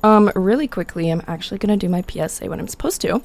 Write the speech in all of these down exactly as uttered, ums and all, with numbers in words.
Um, really quickly, I'm actually going to do my P S A when I'm supposed to.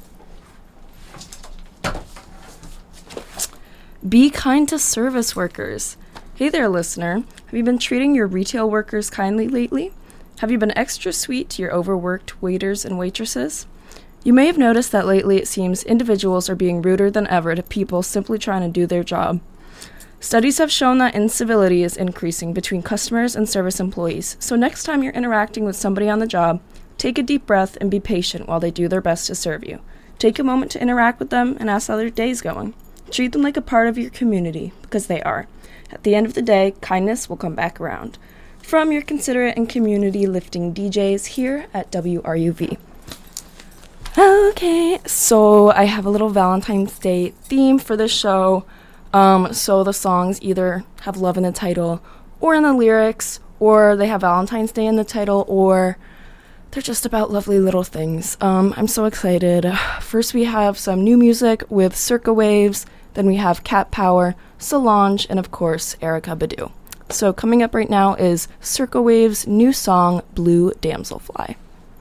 Be kind to service workers. Hey there, listener. Have you been treating your retail workers kindly lately? Have you been extra sweet to your overworked waiters and waitresses? You may have noticed that lately it seems individuals are being ruder than ever to people simply trying to do their job. Studies have shown that incivility is increasing between customers and service employees, so next time you're interacting with somebody on the job, take a deep breath and be patient while they do their best to serve you. Take a moment to interact with them and ask how their day's going. Treat them like a part of your community, because they are. At the end of the day, kindness will come back around. From your considerate and community-lifting D Js here at W R U V. Okay, so I have a little Valentine's Day theme for this show. Um, so the songs either have love in the title or in the lyrics, or they have Valentine's Day in the title, or they're just about lovely little things. Um, I'm so excited. First we have some new music with Circa Waves, then we have Cat Power, Solange, and of course, Erykah Badu. So coming up right now is Circa Waves' new song, Blue Damselfly.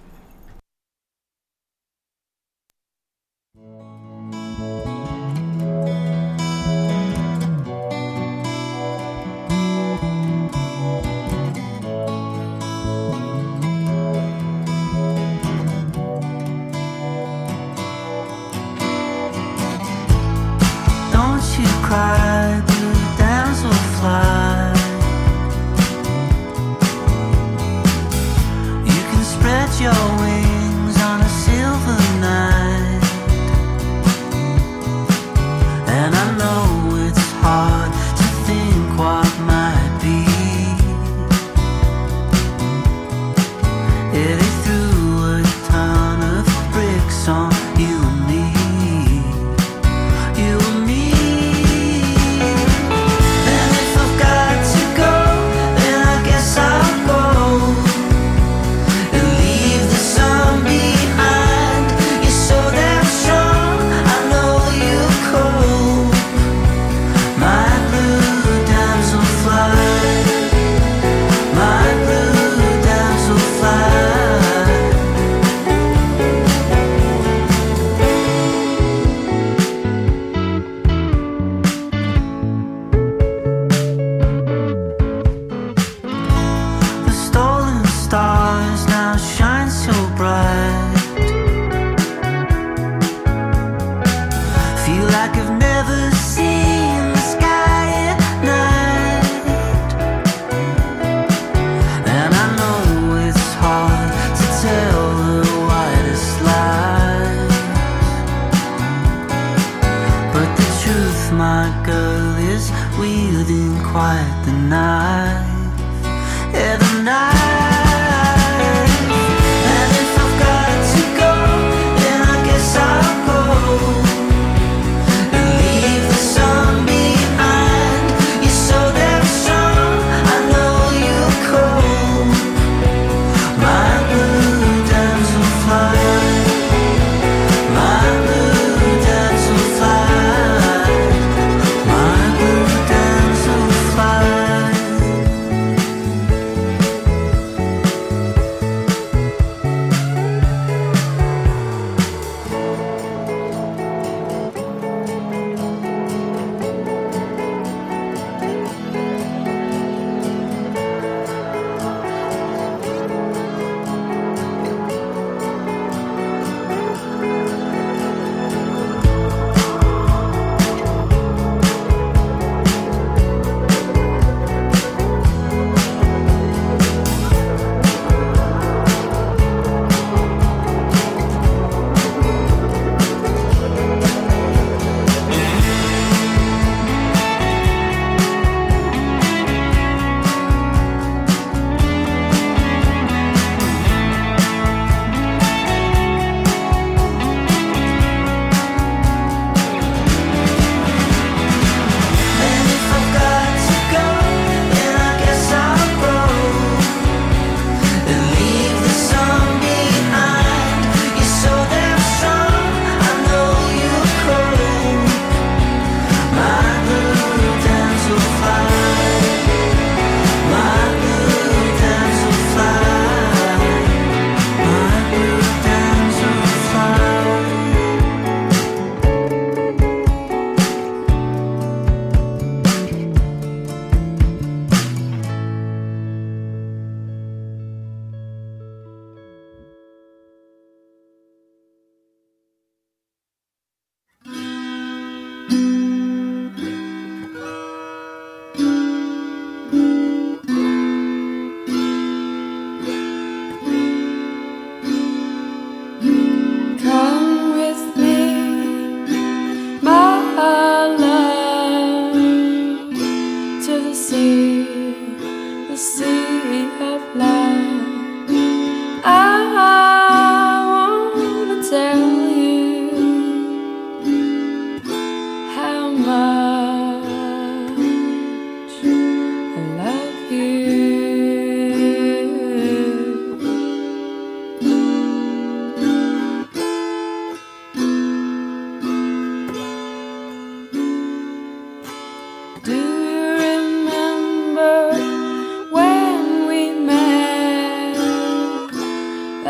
Cry, blue damselfly. You can spread your wings on a silver night, and I know it's hard to think what might be. Eddie threw a ton of bricks on you and me. You and me. I'll go and leave the sun.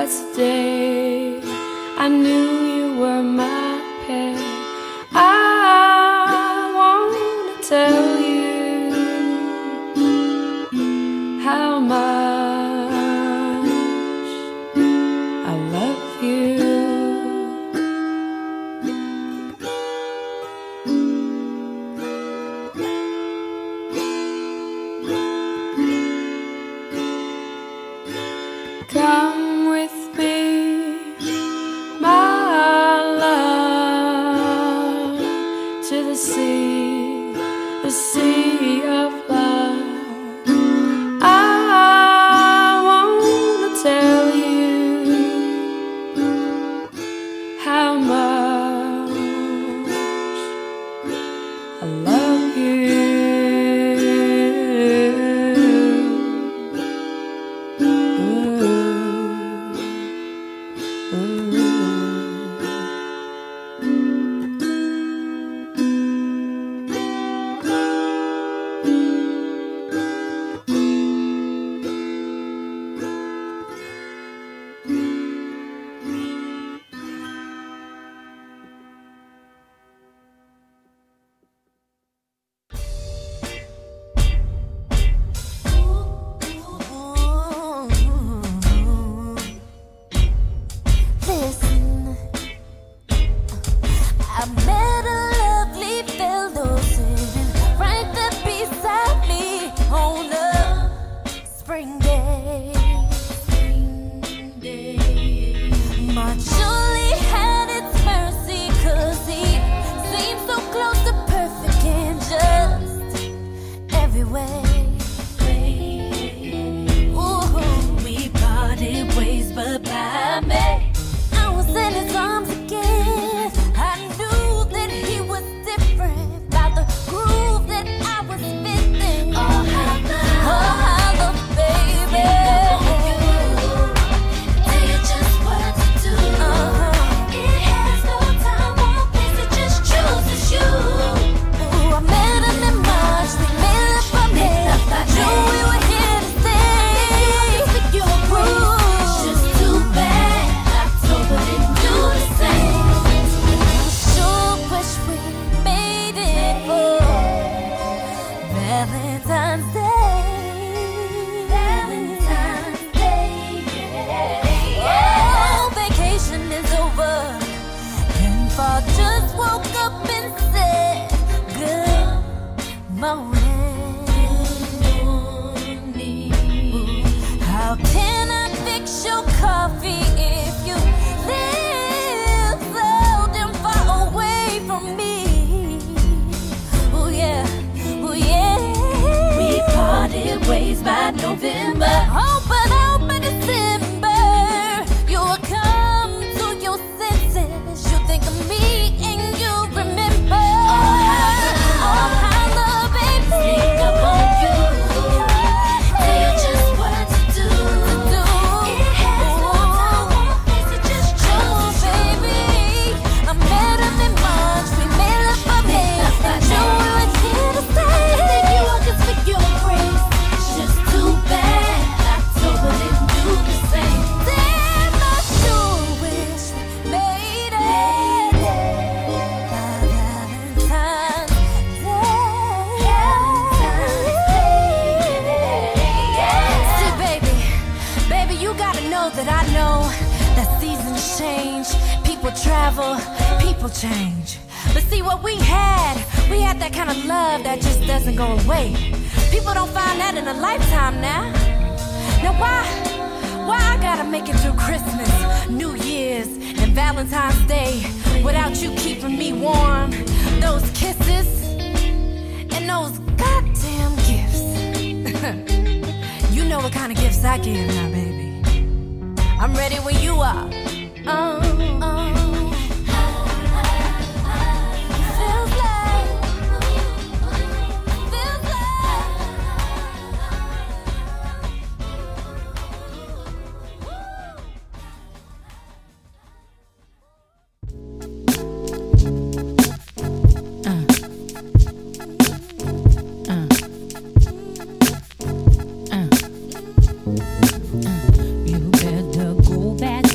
yesterday I knew you were my pet. I wanna tell you how much I love you. Come with me, my love, to the sea, the sea of love. I wanna tell you how much I love you. You better go back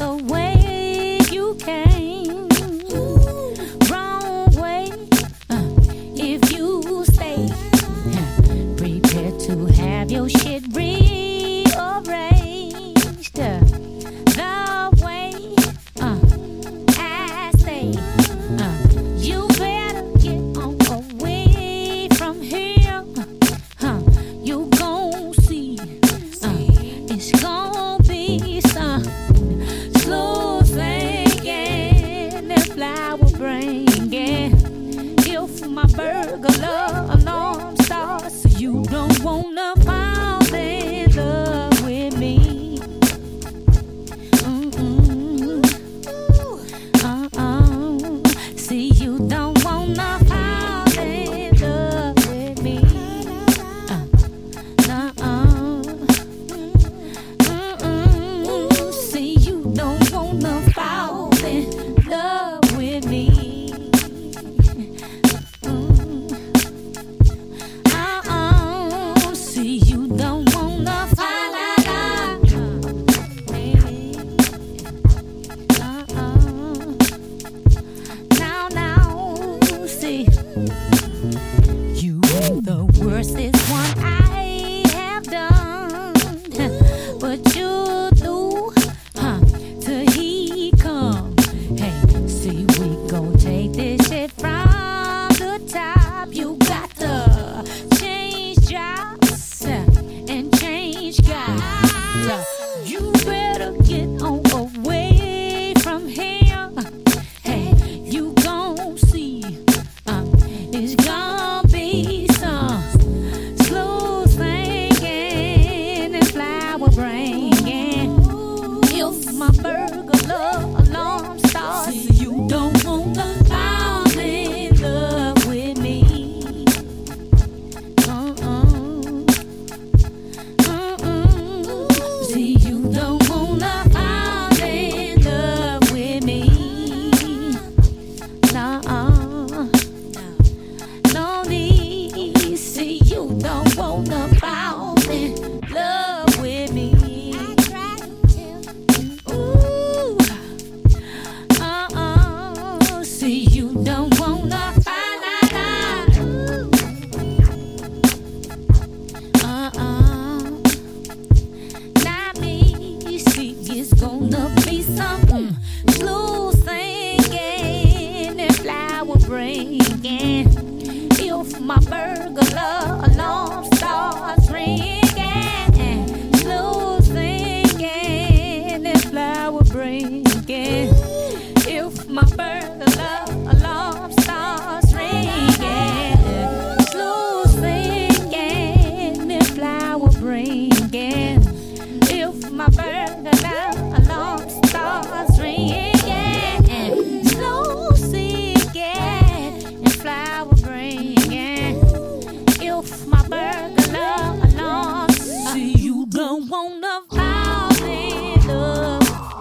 me some mm, slow singing and flower bringing. If my burglar alarm starts ringing, slow singing and flower bringing. If my burglar alarm starts ringing, slow singing and flower bringing. If my burglar alarm starts ringing, slow singing and flower bringing. If my burglar alarm, see you don't wanna fall in love.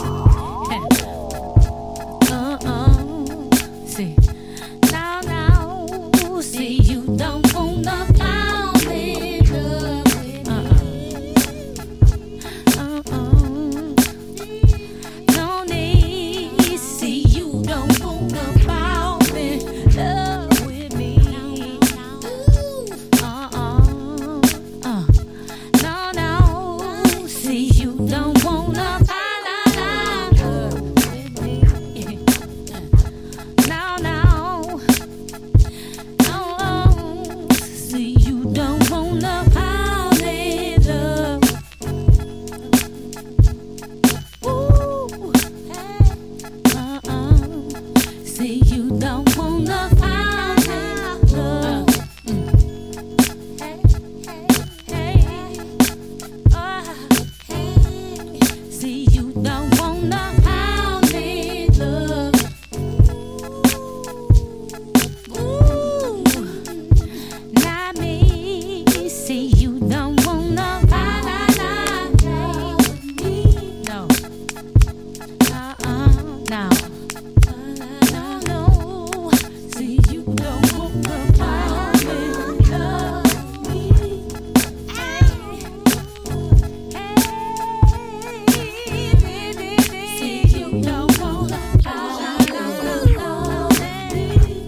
Uh-uh. See, now, now, see you don't wanna fall in love with uh-uh. Uh-uh. No need, see you don't wanna fall in love with me. Uh-uh. Uh. No, no, see you don't wanna fall in love with me. No, no, no, see you don't wanna fall in love. Ooh, hey, uh-uh, see you don't wanna fall in love. Mm. Hey, hey, hey, uh, hey, see you don't wanna fall in love. Ooh, not me. See you don't wanna fall in love with me. No, uh-uh, no, no, no. See you don't wanna fall in love with me. Hey, hey, see you don't wanna fall in love with me.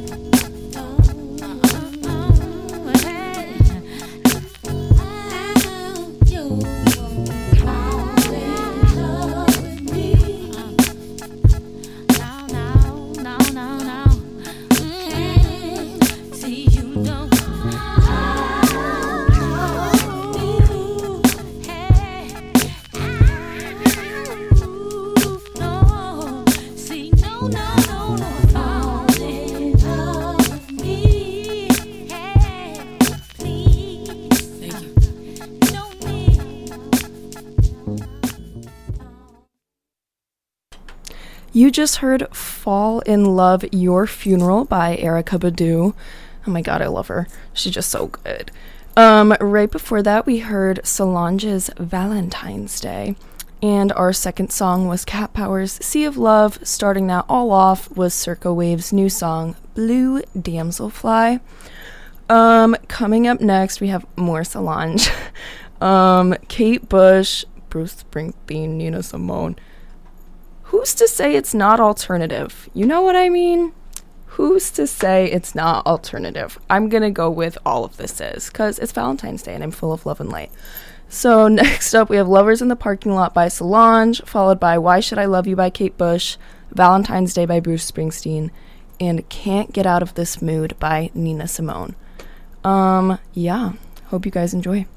You just heard Fall in Love Your Funeral by Erykah Badu. Oh my god, I love her. She's just so good. Um, right before that, we heard Solange's Valentine's Day. And our second song was Cat Power's Sea of Love. Starting that all off was Circa Wave's new song, Blue Damselfly. Um, coming up next, we have more Solange. um, Kate Bush, Bruce Springsteen, Nina Simone. Who's to say it's not alternative? You know what I mean? Who's to say it's not alternative? I'm gonna go with all of this is, because it's Valentine's Day and I'm full of love and light. So next up, we have Lovers in the Parking Lot by Solange, followed by Why Should I Love You by Kate Bush, Valentine's Day by Bruce Springsteen, and Can't Get Out of This Mood by Nina Simone. Um, yeah, hope you guys enjoy.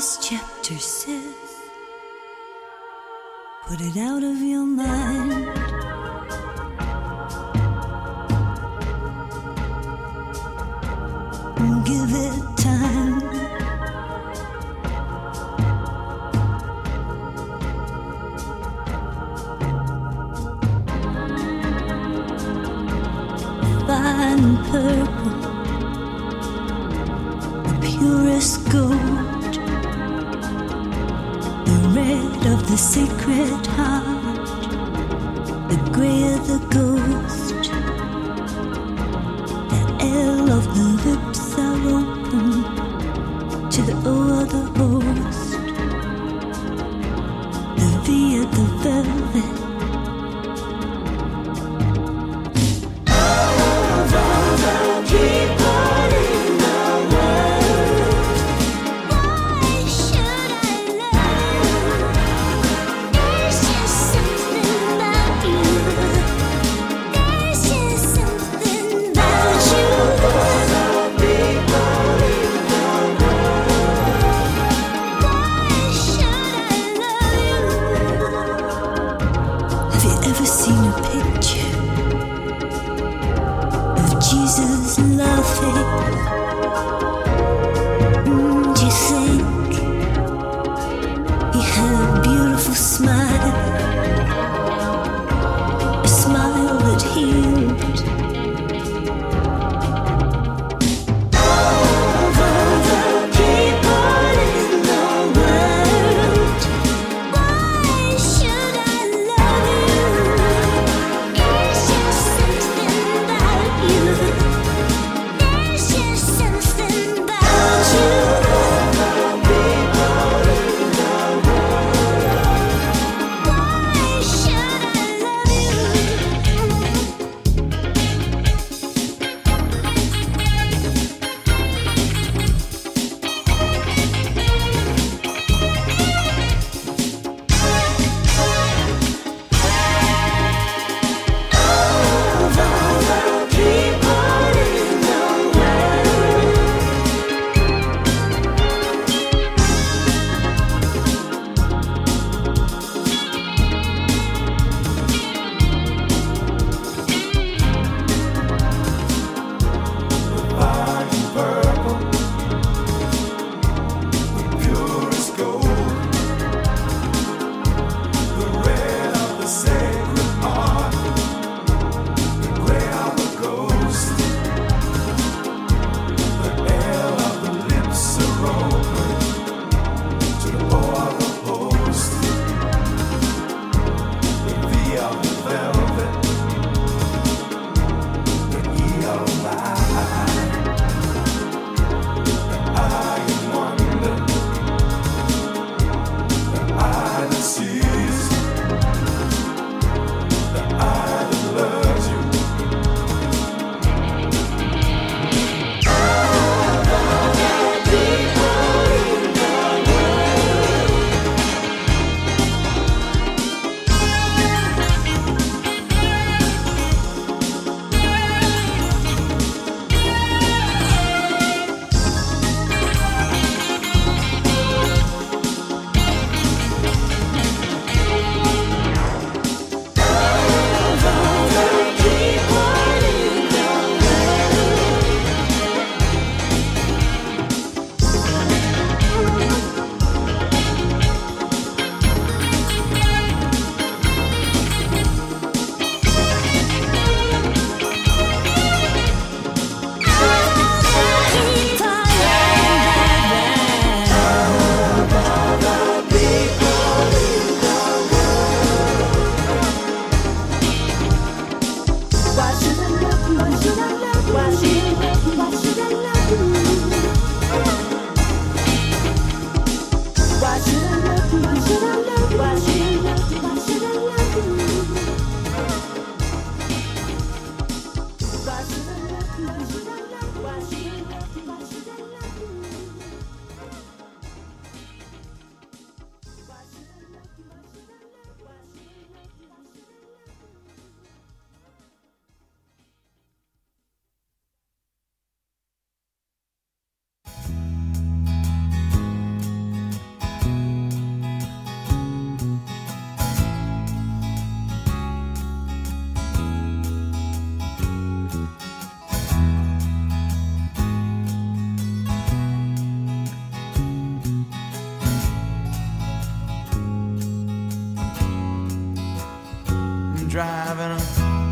this chapter says, put it out of your mind. Give it time. Fine purple, the purest gold, the red of the sacred heart, the gray of the ghost, the L of the lips are open to the O of the host, the V of the velvet.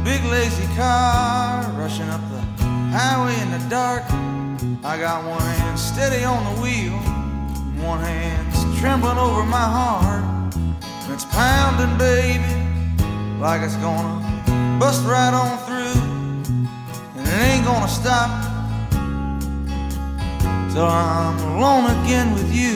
big lazy car rushing up the highway in the dark. I got one hand steady on the wheel, and one hand's trembling over my heart. And it's pounding, baby, like it's gonna bust right on through, and it ain't gonna stop till I'm alone again with you.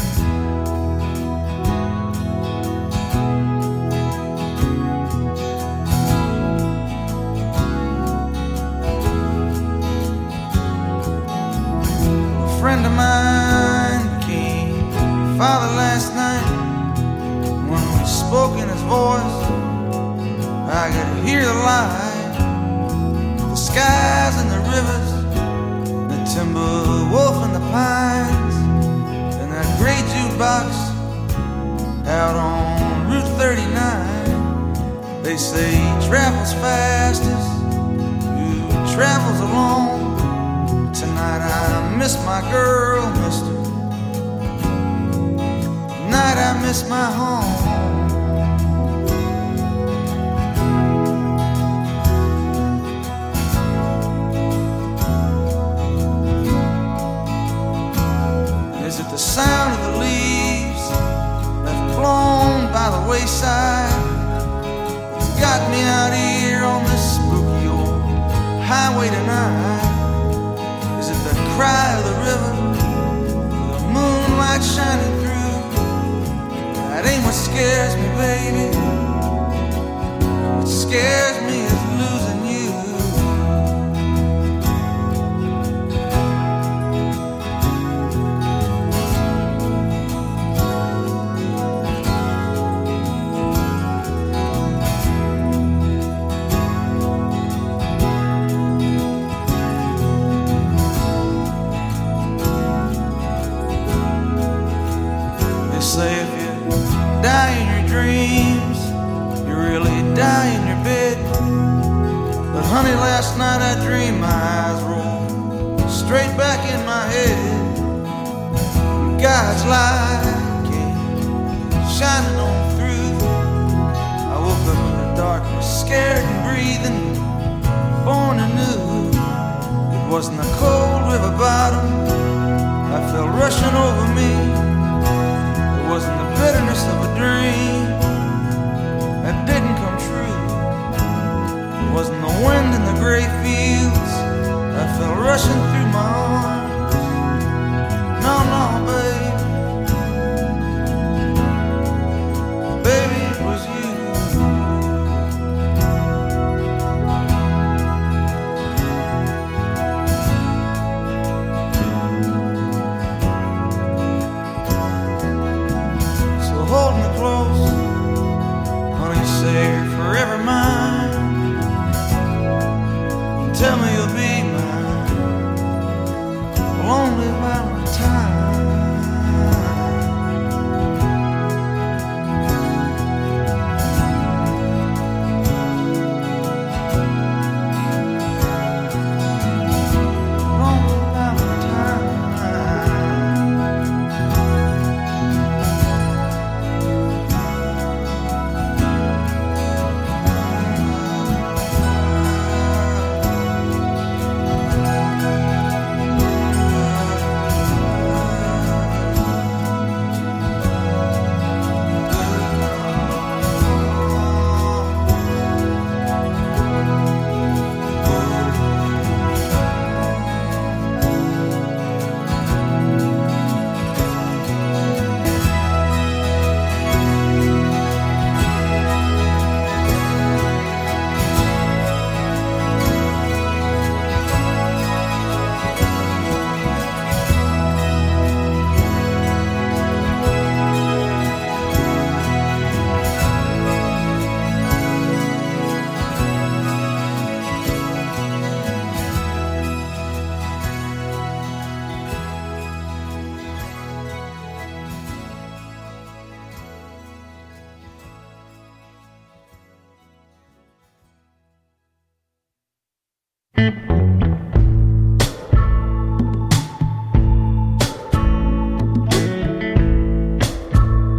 A friend of mine became father last night. When we spoke in his voice, I could hear the light, the skies and the rivers, the timber wolf and the pines, and that great jukebox out on Route thirty-nine. They say he travels fastest who travels alone. Tonight I miss my girl, mister. Tonight I miss my home. Is it the sound of the leaves left blown by the wayside? It's got me out here on this spooky old highway tonight. Is it the cry of the river, the moonlight shining through? That ain't what scares me, baby. What scares me is losing you. Say if you die in your dreams, you really die in your bed. But honey, last night I dreamed my eyes rolled straight back in my head. God's light came shining on through. I woke up in the darkness, scared and breathing, born anew. It wasn't the cold river bottom I felt rushing over me. It wasn't the bitterness of a dream that didn't come true. It wasn't the wind in the gray fields I felt rushing through my arms. No, no, baby. Baby, it was you. Hold me close, honey, say you're forever mine. Tell me you'll be mine, lonely Valentine. Lonely Valentine.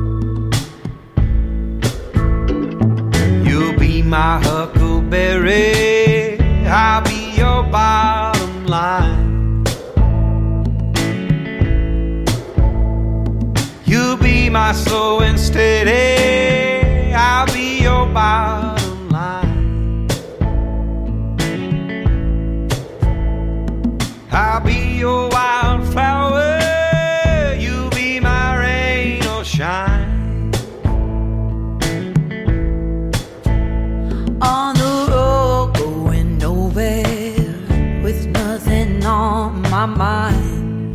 My huckleberry my slow and steady. I'll be your bottom line. I'll be your wildflower. You'll be my rain or shine. On the road, going nowhere, with nothing on my mind.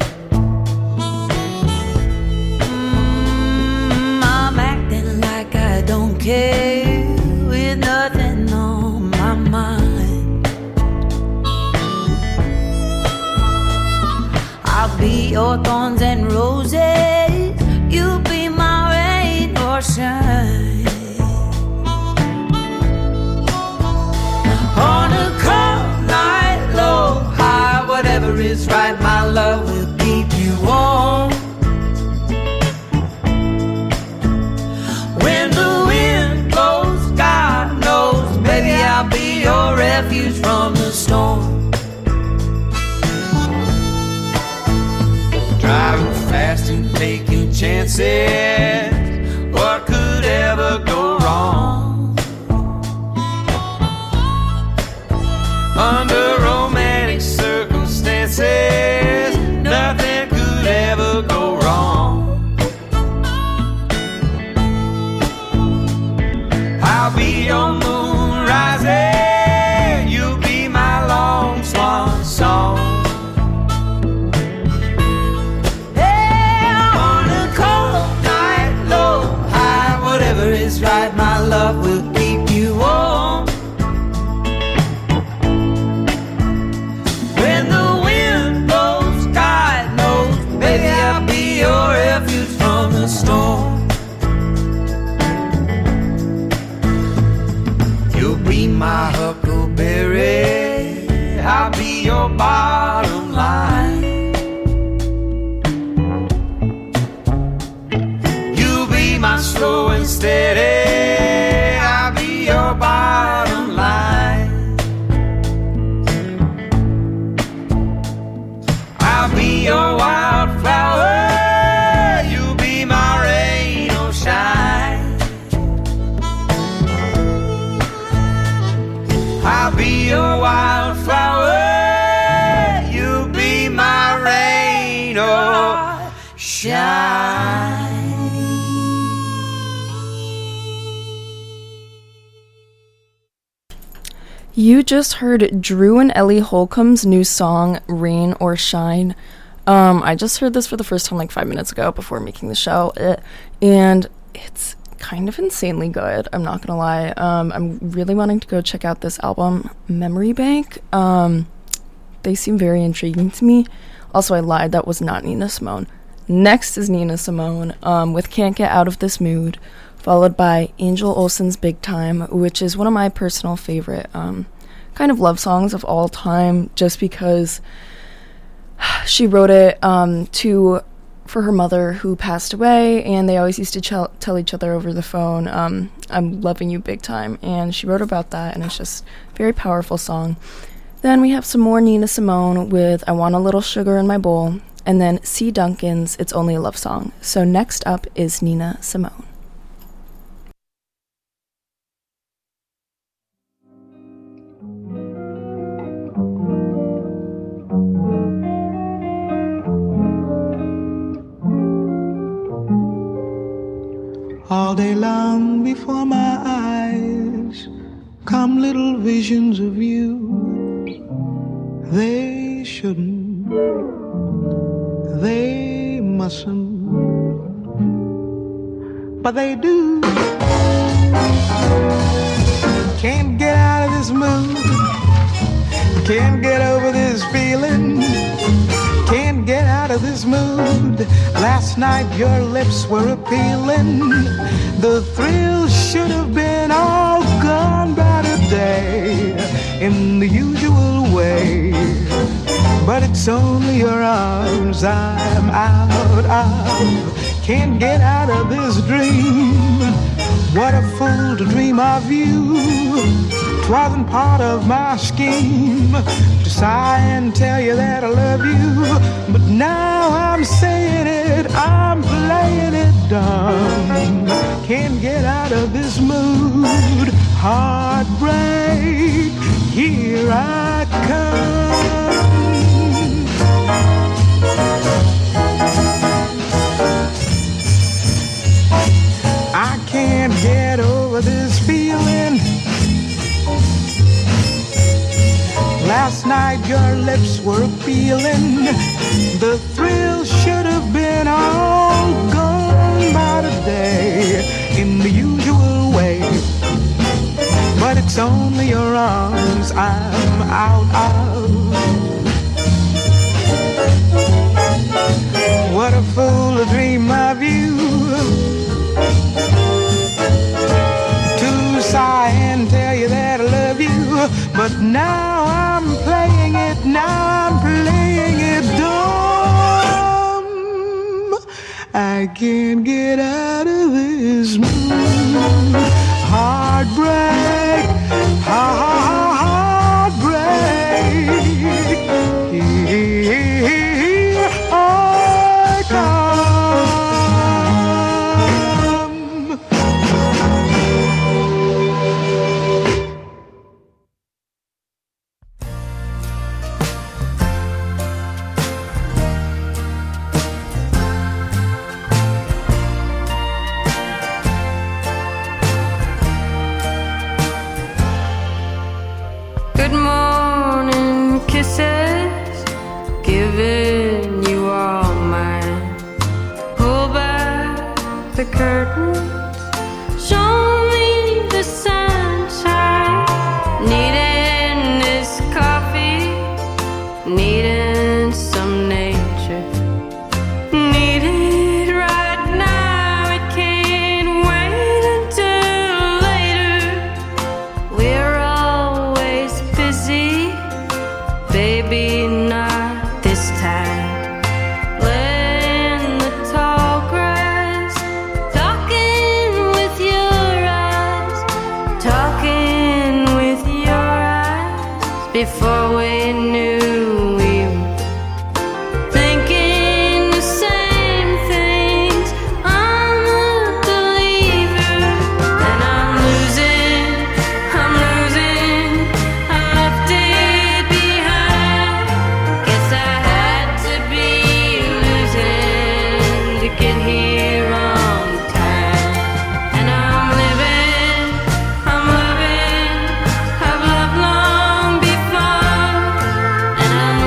Mm, I'm acting like I don't care, with nothing on my mind. I'll be your thorns and roses. You'll be my rain or shine. On a cold night, low, high, whatever is right, my love will keep you warm. When the wind blows, God knows, baby, I'll be your refuge from the storm. Driving fast and taking chances, what could ever go wrong? Under romantic circumstances, nothing could ever go wrong. I'll be your moon rising, you'll be my long swan song. Yeah, on a cold night, low, high, whatever is right, my love will keep you warm. When the wind blows, God knows, baby, I'll be your refuge from the storm. You'll be my huckleberry, I'll be your bottom line. You'll be my slow and steady, I'll be your bottom line. I'll be your wildflower, you'll be my rain or shine. I'll be your wildflower, you'll be my rain or shine. You just heard Drew and Ellie Holcomb's new song, Rain or Shine. Um, I just heard this for the first time like five minutes ago before making the show, eh, and it's kind of insanely good, I'm not gonna lie. Um, I'm really wanting to go check out this album, Memory Bank. Um, they seem very intriguing to me. Also, I lied, that was not Nina Simone. Next is Nina Simone um, with Can't Get Out of This Mood, followed by Angel Olsen's Big Time, which is one of my personal favorite um, kind of love songs of all time, just because she wrote it um, to for her mother who passed away, and they always used to ch- tell each other over the phone, um, I'm loving you big time, and she wrote about that, and it's just a very powerful song. Then we have some more Nina Simone with I Want a Little Sugar in My Bowl, and then C. Duncan's It's Only a Love Song. So next up is Nina Simone. All day long before my eyes come little visions of you. They shouldn't, they mustn't, but they do. Can't get out of this mood, can't get over this feeling, can't get out of this mood. Last night your lips were appealing, the thrill should have been all gone by today in the usual way, but it's only your arms I'm out of. Can't get out of this dream, what a fool to dream of you. wasn't part of my scheme to sigh and tell you that I love you, but now I'm saying it, I'm playing it dumb. Can't get out of this mood. Heartbreak, here I come. I can't get over this feeling. Last night your lips were feeling. The thrill should have been all gone by today in the usual way. But it's only your arms I'm out of. What a fool to dream of you, to sigh and tell you that I love you, but now I'm playing it, now I'm playing it dumb. I can't get out of this mood. Heartbreak, heartbreak, here I come. Good morning kisses, giving you all mine. Pull back the curtains, show me the sunshine. Needing this coffee, needing some nature. Need it right now, it can't wait until later. We're always busy, baby, not this time. Letting the talk rise, talking with your eyes, talking with your eyes. Before we knew we were thinking the same things. I'm a believer, and I'm losing, I'm losing, I left it behind. Guess I had to be losing to get here on time. And I'm living, I'm loving, I've loved long before, and I'm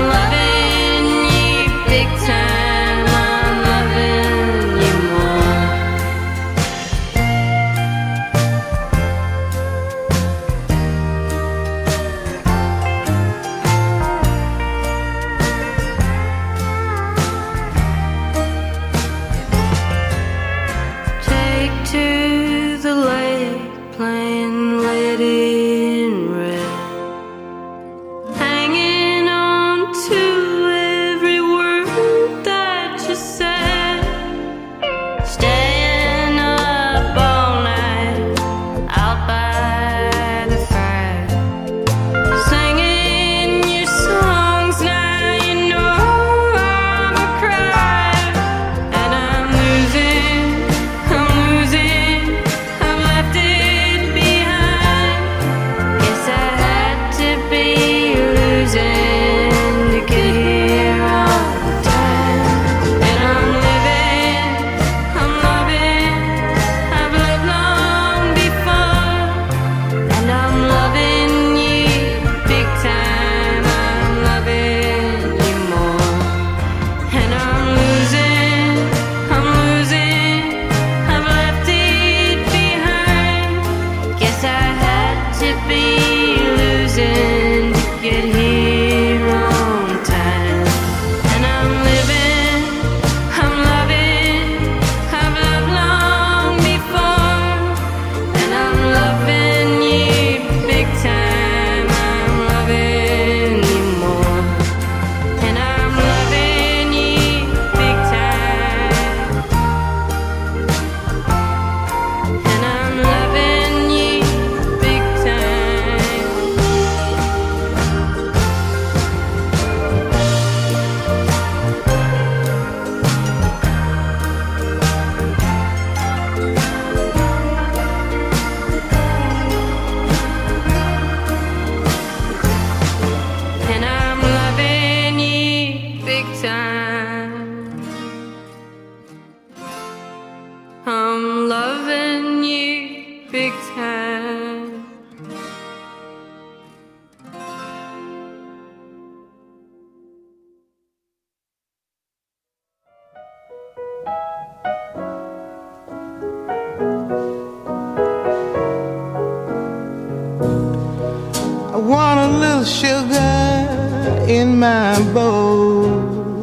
want a little sugar in my bowl.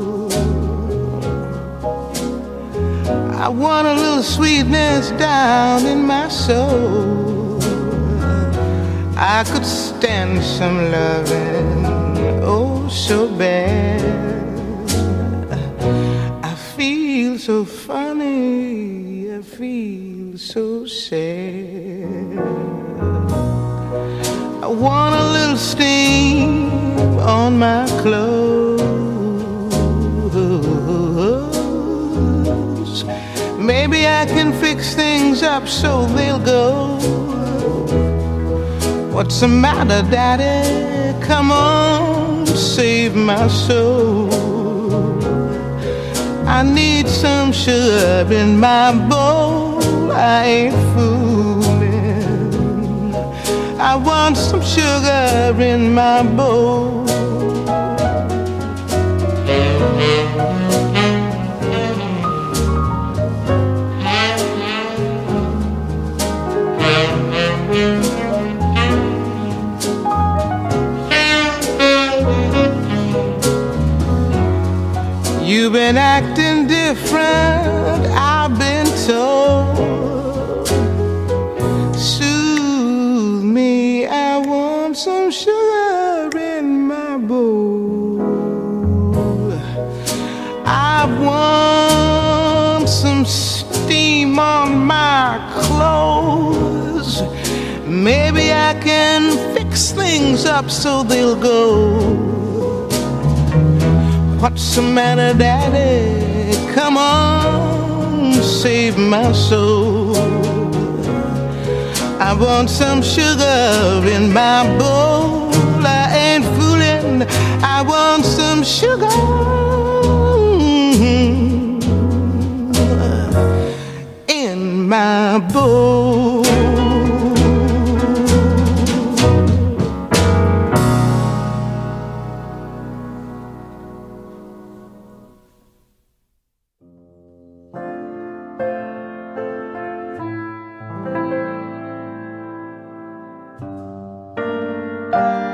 I want a little sweetness down in my soul. I could stand some loving, oh so bad. I feel so funny, I feel so sad. I want a little steam on my clothes. Maybe I can fix things up so they'll go. What's the matter, Daddy? Come on, save my soul. I need some sugar in my bowl. I ain't fooling. I want some sugar in my bowl. You've been acting different, I've been told. Soothe me, I want some sugar in my bowl. I want some steam on my clothes. Maybe I can fix things up so they'll go. What's the matter, Daddy? Come on, save my soul. I want some sugar in my bowl. I ain't fooling. I want some sugar in my bowl. Thank you.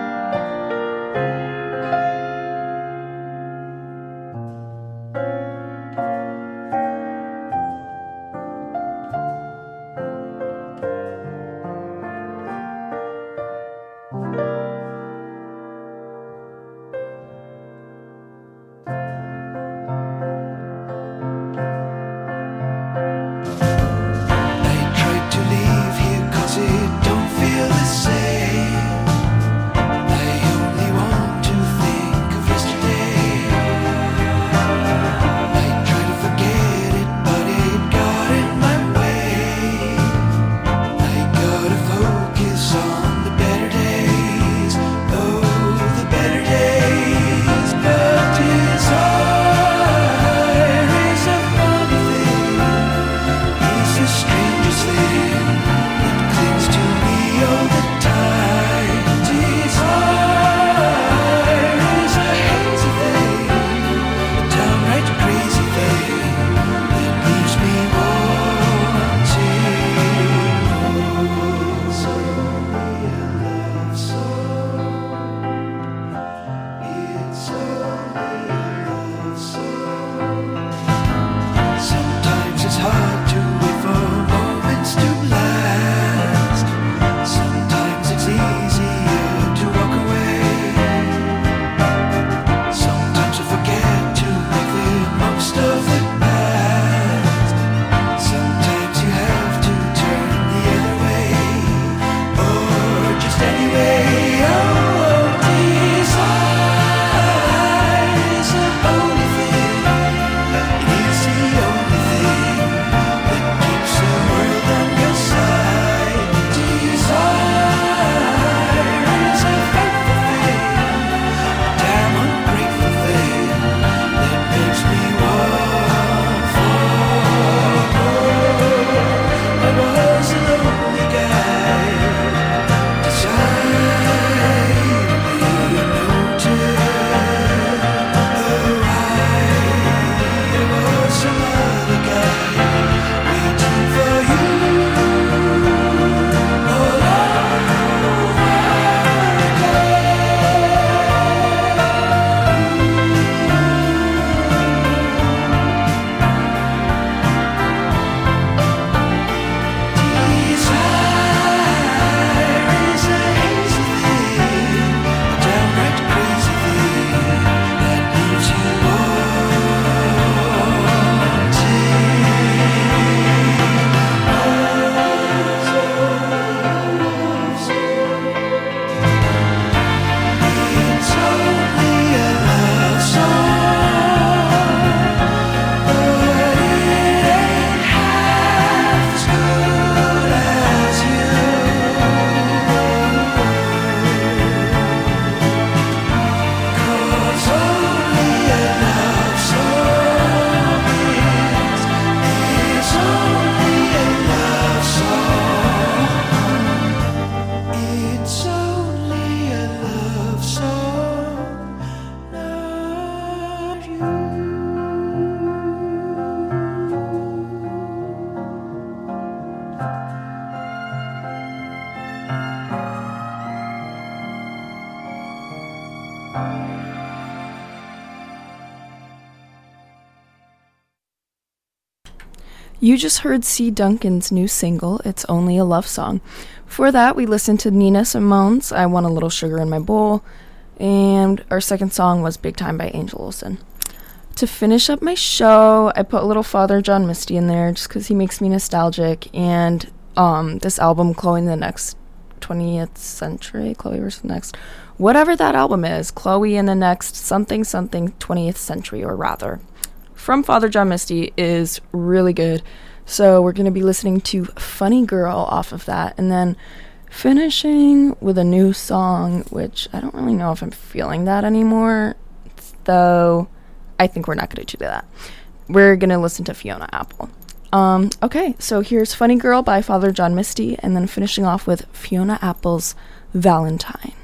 You just heard C. Duncan's new single, It's Only a Love Song. Before that, we listened to Nina Simone's I Want a Little Sugar in My Bowl, and our second song was Big Time by Angel Olsen. To finish up my show, I put a little Father John Misty in there just because he makes me nostalgic, and um, this album, Chloe in the Next twentieth Century, Chloe versus the Next, whatever that album is, Chloe in the Next something something twentieth Century, or rather, from Father John Misty is really good. So we're going to be listening to Funny Girl off of that, and then finishing with a new song, which I don't really know if I'm feeling that anymore, though I think we're not going to do that. We're going to listen to Fiona Apple. Um, okay, so here's Funny Girl by Father John Misty, and then finishing off with Fiona Apple's Valentine.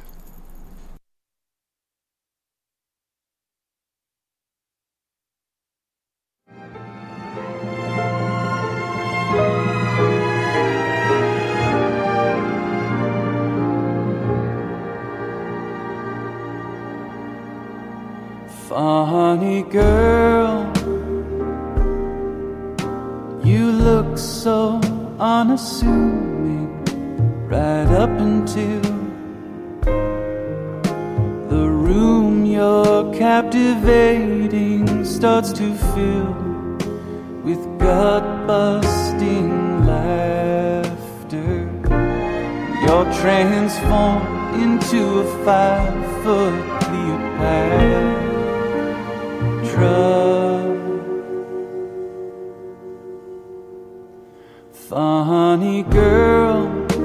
Funny girl, you look so unassuming right up until the room you're captivating starts to fill with gut-busting laughter. You're transformed into a five-foot Cleopatra. Funny girl,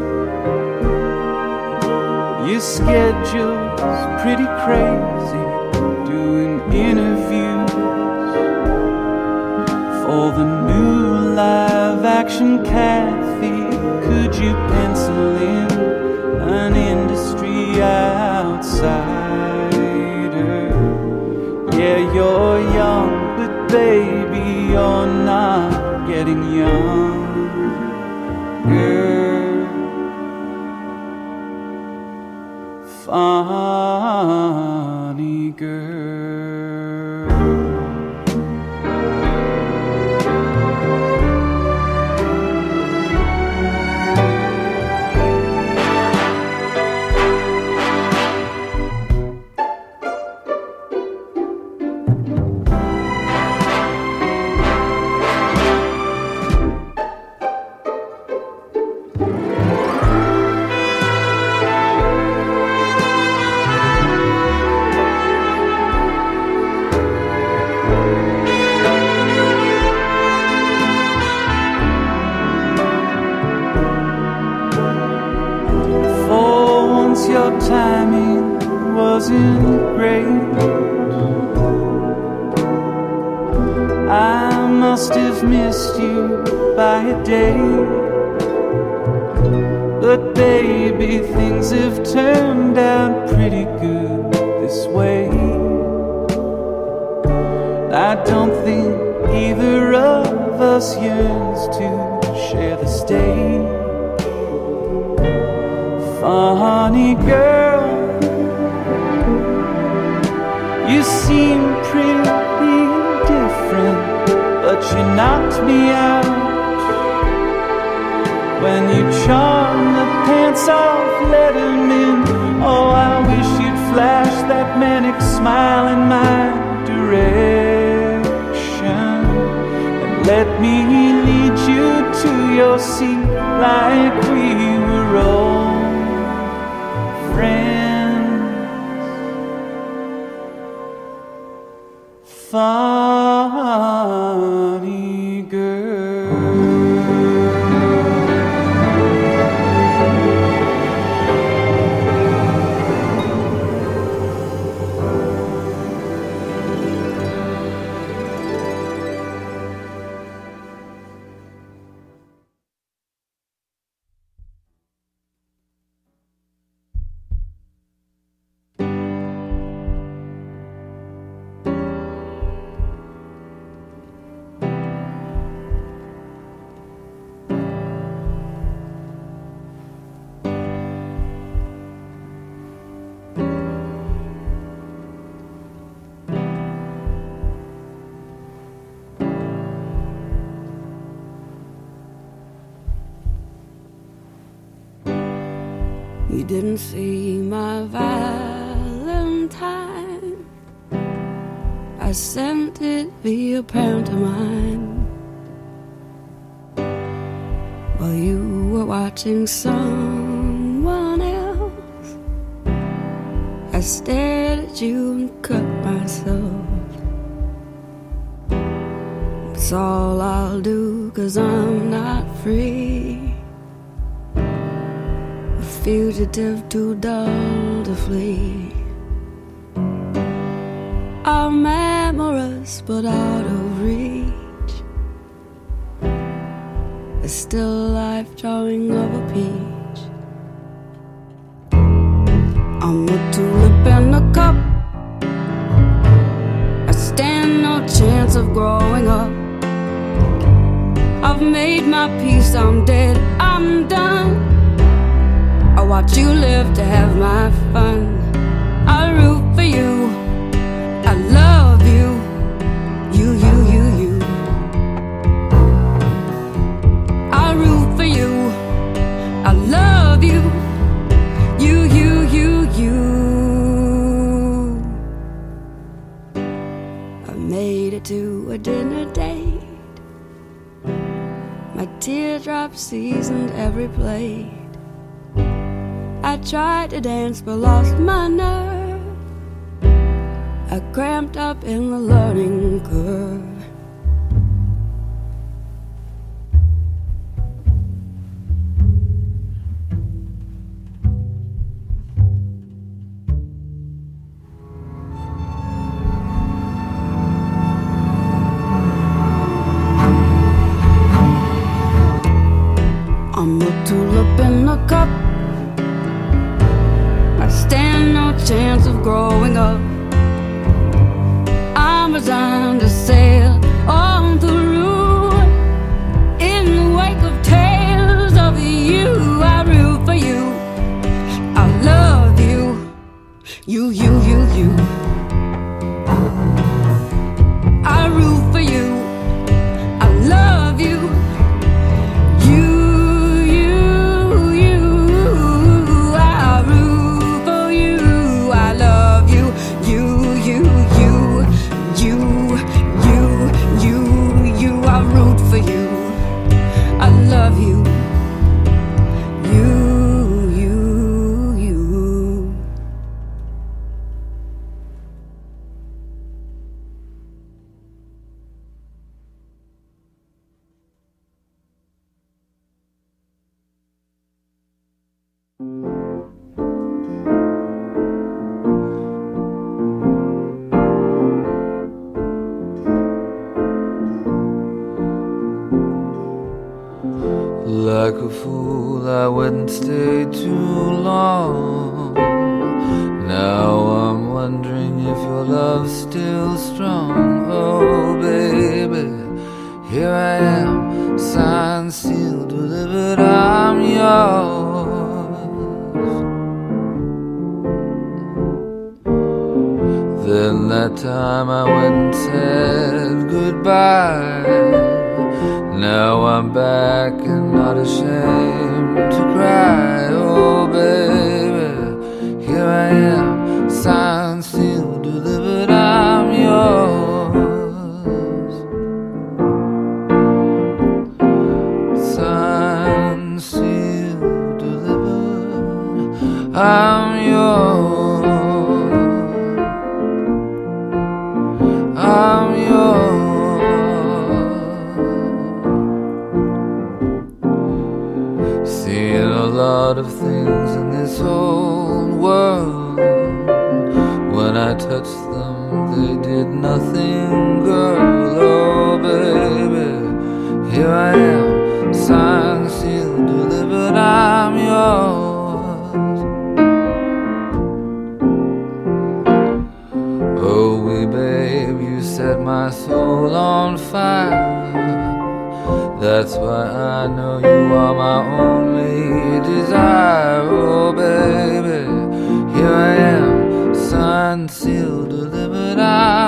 your schedule's pretty crazy, doing interviews for the new live-action Kathy. Could you pencil in an industry outsider? Yeah, you're young, but baby, you're not getting young, girl. Funny girl. Your timing wasn't great. I must have missed you by a day. But baby, things have turned out pretty good this way. I don't think either of us yearns to share the stage. Funny girl, you seem pretty indifferent, but you knocked me out when you charmed the pants off Letterman. Oh, I wish you'd flash that manic smile in my direction and let me lead you to your seat like we were old friends. Funny girl. You didn't see my Valentine. I sent it via pantomime while you were watching someone else. I stared at you and cut myself. It's all I'll do, 'cause I'm not free, a fugitive too dull to flee. I'm amorous but out of reach. A still life drawing of a peach. I'm a tulip in a cup. I stand no chance of growing up. I've made my peace, I'm dead, I'm done. I watch you live to have my fun. I root for you, I love you, you, you, you, you. I root for you, I love you, you, you, you, you. I made it to a dinner date. My teardrops seasoned every plate. I tried to dance but lost my nerve. I cramped up in the learning curve. I'm a tulip in a cup. I stand no chance of growing up. I'm resigned to sail on through in the wake of tales of you. I root for you, I love you, you, you, you, you. I root for you, I love you, you, you, you. I root for you, I love you, you, you, you, you, you, you, you. I root for you, I love you, you, you, you. Like a fool, I wouldn't stay too long. Now I'm wondering if your love's still strong. Oh, baby, here I am, signed, sealed, delivered, I'm yours. Then that time I went and said goodbye. Now I'm back and not ashamed to cry. Oh, baby, here I am, signed, sealed, delivered, I'm yours. Signed, sealed, delivered, I'm yours. I'm yours. Seen a lot of things in this whole world. When I touched them, they did nothing, girl. Oh, baby, here I am, signed, sealed, delivered, I'm yours. Oh, wee babe, you set my soul on fire. That's why I know you are my only desire. Oh, baby, here I am, signed, sealed, delivered, I